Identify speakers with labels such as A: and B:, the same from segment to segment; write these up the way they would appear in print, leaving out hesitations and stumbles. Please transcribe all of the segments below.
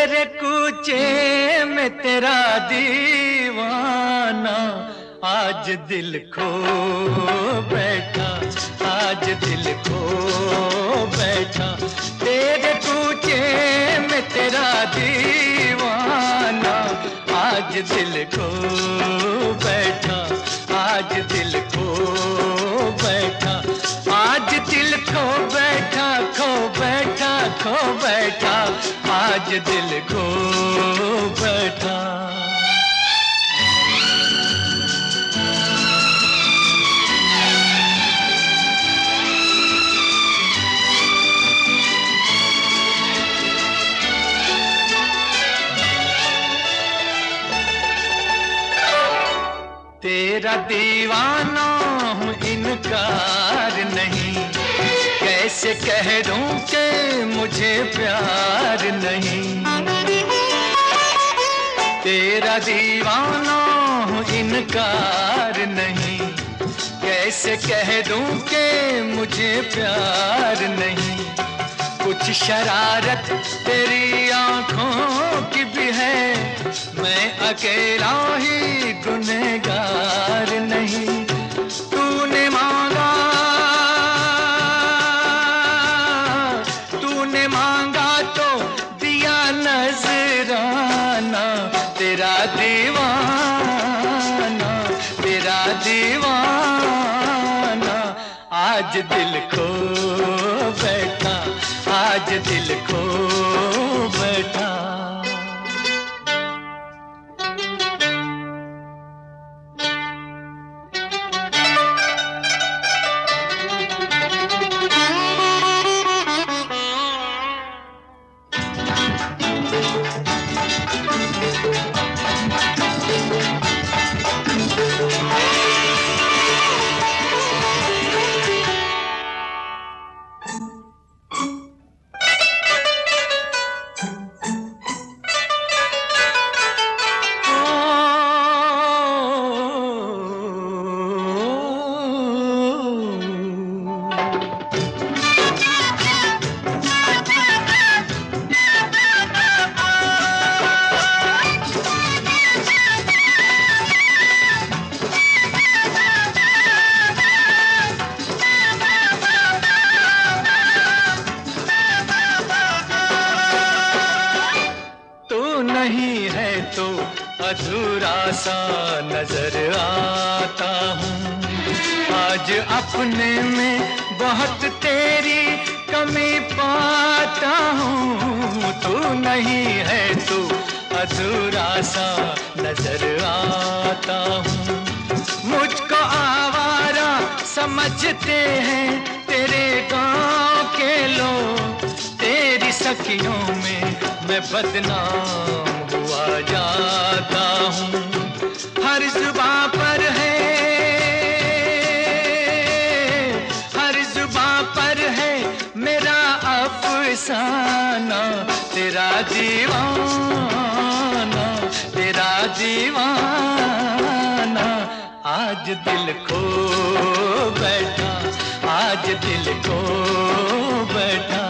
A: तेरे कूचे में तेरा दीवाना आज दिल खो बैठा, आज दिल खो बैठा। तेरे कूचे में तेरा दीवाना आज दिल खो बैठा, आज दिल खो बैठा, आज दिल खो बैठा, खो बैठा, खो बैठा, आज दिल खो बैठा। तेरा दीवाना हूँ इनकार नहीं, कैसे कह दूं कि मुझे प्यार नहीं। तेरा दीवाना हूँ इनकार नहीं, कैसे कह दूं कि मुझे प्यार नहीं। कुछ शरारत तेरी आंखों की भी है, मैं अकेला ही गुनहगार नहीं। तूने मांगा, तूने मांगा तो दिया नजराना, तेरा दीवाना, तेरा दीवाना आज दिल खो बैठा, आज दिल खो बैठा। नहीं है तो अधूरा सा नजर आता हूँ, आज अपने में बहुत तेरी कमी पाता हूँ। तू नहीं है तो अधूरा सा नजर आता हूँ। मुझको आवारा समझते हैं तेरे गाँव के लोग, तेरी सखियों में मैं बदनाम हुआ जाता हूँ। हर जुबां पर है, हर जुबां पर है मेरा अफसाना, तेरा दीवाना, तेरा दीवाना आज दिल खो बैठा, आज दिल खो बैठा।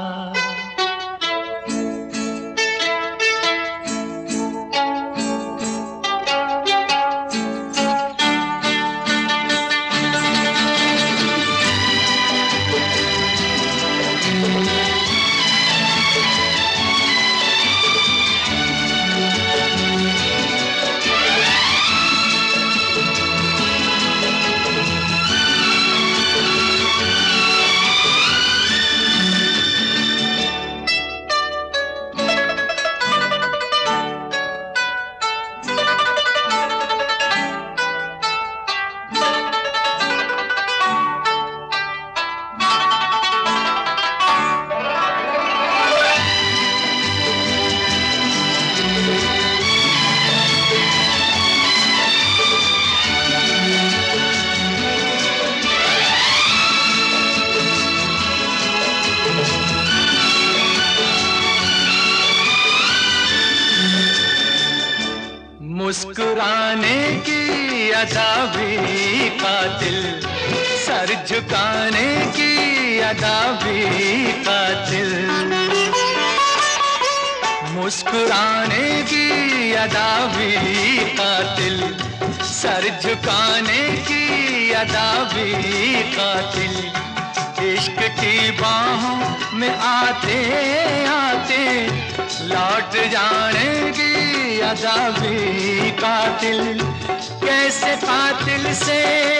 A: मुस्कुराने की अदा भी कातिल, सर झुकाने की अदा भी कातिल। मुस्कुराने की अदा भी कातिल, सर झुकाने की अदा भी कातिल, इश्क की बाहों में आते आते लौट जाने की अदा भी कातिल। कैसे कातिल से,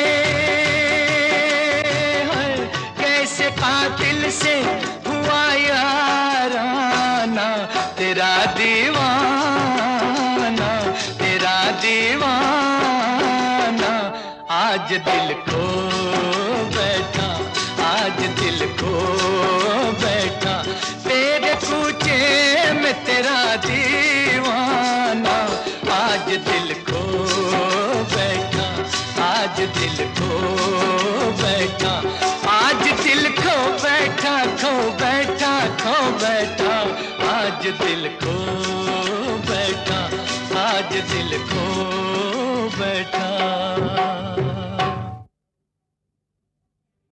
A: कैसे कातिल से हुआ याराना, तेरा दीवाना, तेरा दीवाना। आज दिल खो बैठा, आज दिल खो बैठा, तेरे कूचे में तेरा दीवाना। आज दिल खो बैठा, आज दिल खो बैठा, आज दिल खो बैठा, खो बैठा, खो बैठा, आज दिल खो बैठा, आज दिल खो बैठा।